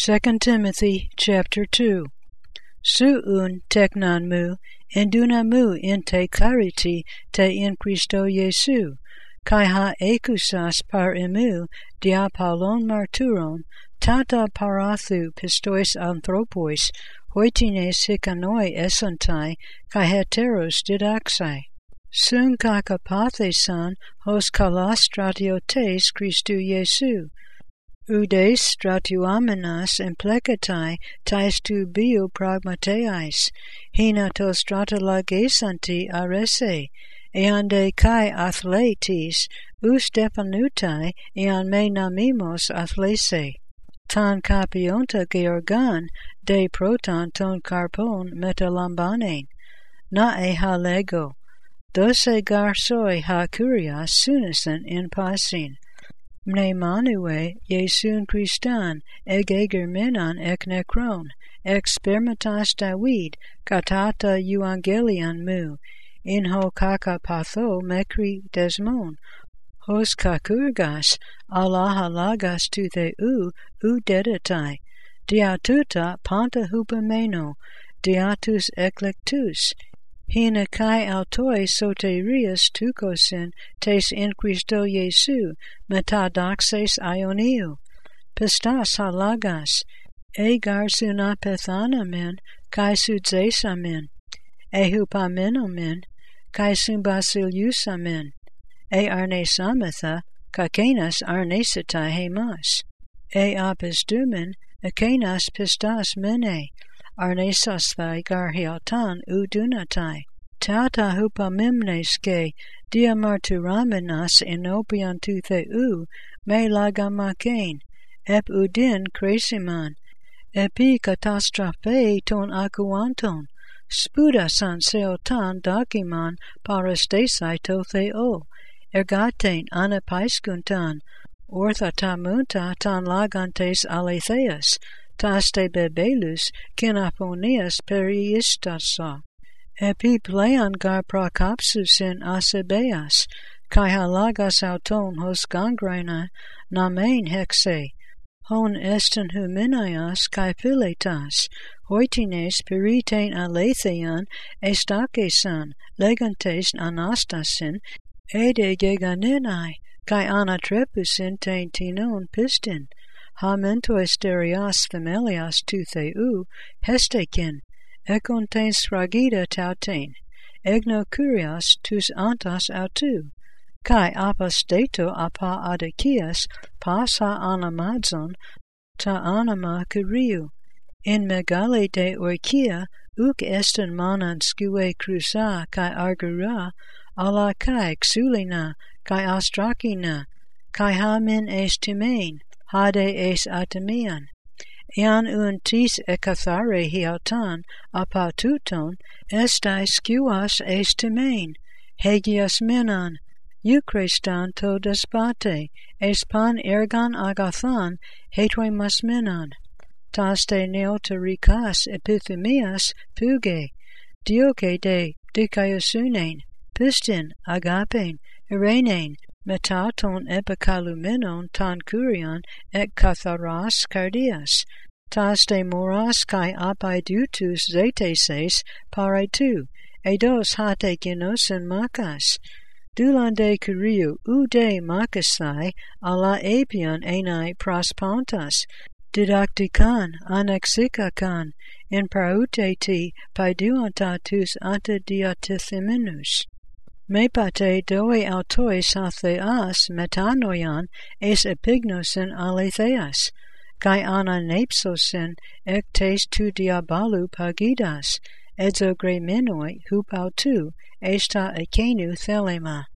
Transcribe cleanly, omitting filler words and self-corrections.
2 Timothy chapter 2. Suun teknon mu, enduna mu in te kariti te in Christo Jesu, kai ha ekusas par emu dia paulon marturon, tata parathu pistois anthropois, hoitines hikanoi esontai, kai heteros didaxai. Sun kakapathesan hos kalastratiotes Christu Jesu, udes stratuamenas implekatai tais tu bio pragmateis, hina to stratalagesanti arese, eande kai athletes, us depanutai, ean me namimos athlese. Tan capionta georgan, de proton ton carpon metalambanen, nae ha lego, dose garsoi ha curias sunisen in pasin. Mnemanue Jesun Christan, egeger menan ek nekron, ex spermatas David, katata euangelion mu, in ho kakapatho mekri desmon, hos kakurgas, Allah lagas tu the u dedatai, diatuta panta hupameno, diatus eclectus, hina kai autoi soterias tukosin tes in Christo Jesu metadoxes ioniu, pistas halagas, garsun apethanamen kai sudzesamen, hupamenomen kai sumbasiliusamen, arnesametha kakenas arnesita hemas, apistumen akenas pistas mene, arnesasthai garhialtan udunatai, tata hupamimneske diamarturamenas enopian tu theu me lagamakein, ep udin cresiman, epi catastrophe ton akuanton, spudasan seotan dakiman parastesai to theo, ergaten anapaiskuntan, orthatamunta tan lagantes aletheas, taste bebelus kinaponias periistasa, epi plean gar prakapsus in asebeas, kai halagas auton hos gangrena namen hexe, hon esten huminaias kai piletas, hoitines periten alethean estakesan, legantes anastasin, ede geganenai, kai anatrepusin ten tinon pistin, hamento esterias familias tu theu, hestekin, ekon ten sragida tauten, egno curias tus antas autu, kai apostato apa adakias pas ha anamadzon ta anima kuriu, in megale de oikia, uk esten manan skue cruza kai argura, ala kai xulina, kai astrakina, kai hamin estimain, hade es atemian, ean un tis ekathare hiautan apatuton, estai skuas estimain, hegias menan, euchrestan to despate, es pan ergan agathan, hetwemas menan, taste neoterikas epithemias fuge, dioke de dikaiasunen, pistin, agapen, irenain, metaton epikalumenon tan kurion ek katharas cardias, taste moras kai apaidutus zeteses paretu, edos hate ginosen makas, dulande kuriu ude makasai ala apion enai prospontas, didaktikan anexikakan, in praute ti paiduantatus antediatitheminus. Mepate doe autois hatheas metanoian es epignosin aletheas, kai ananepsosin ectes tu diabalu pagidas, edzo gremenoi hupautu esta ekenu thelema.